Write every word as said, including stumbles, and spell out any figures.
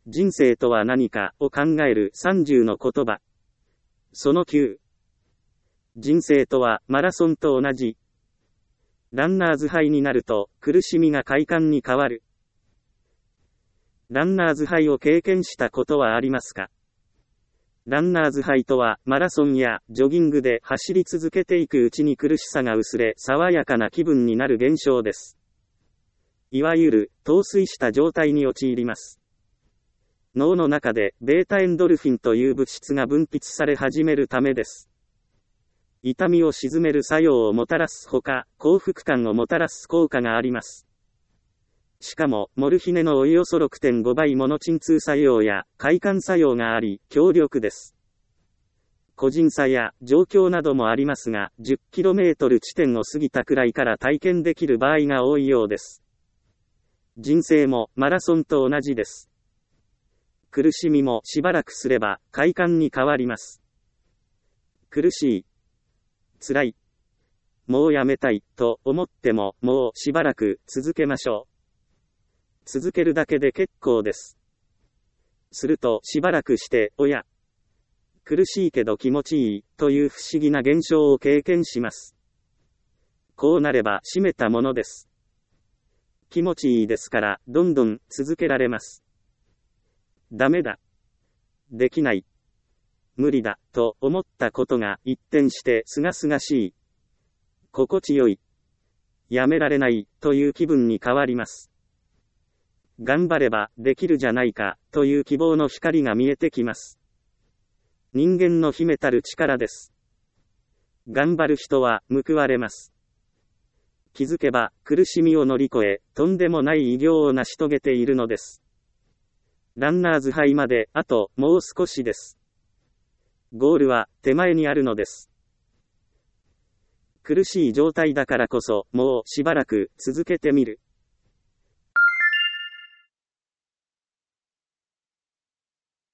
人生とは何かを考えるさんじゅうの言葉。そのきゅう。人生とはマラソンと同じ。ランナーズハイになると苦しみが快感に変わる。ランナーズハイを経験したことはありますか？ランナーズハイとはマラソンやジョギングで走り続けていくうちに苦しさが薄れ爽やかな気分になる現象です。いわゆる陶酔した状態に陥ります。脳の中でベータエンドルフィンという物質が分泌され始めるためです。痛みを鎮める作用をもたらすほか、幸福感をもたらす効果があります。しかも、モルヒネのおよそ ろくてんご 倍もの鎮痛作用や快感作用があり、強力です。個人差や状況などもありますが、じゅっキロメートル 地点を過ぎたくらいから体験できる場合が多いようです。人生もマラソンと同じです。苦しみもしばらくすれば快感に変わります。苦しい、辛い、もうやめたいと思ってももうしばらく続けましょう。続けるだけで結構です。するとしばらくして、おや、苦しいけど気持ちいいという不思議な現象を経験します。こうなれば締めたものです。気持ちいいですからどんどん続けられます。ダメだ、できない、無理だと思ったことが一転してすがすがしい、心地よい、やめられないという気分に変わります。頑張ればできるじゃないかという希望の光が見えてきます。人間の秘めたる力です。頑張る人は報われます。気づけば苦しみを乗り越え、とんでもない偉業を成し遂げているのです。ランナーズハイまであともう少しです。ゴールは手前にあるのです。苦しい状態だからこそもうしばらく続けてみる。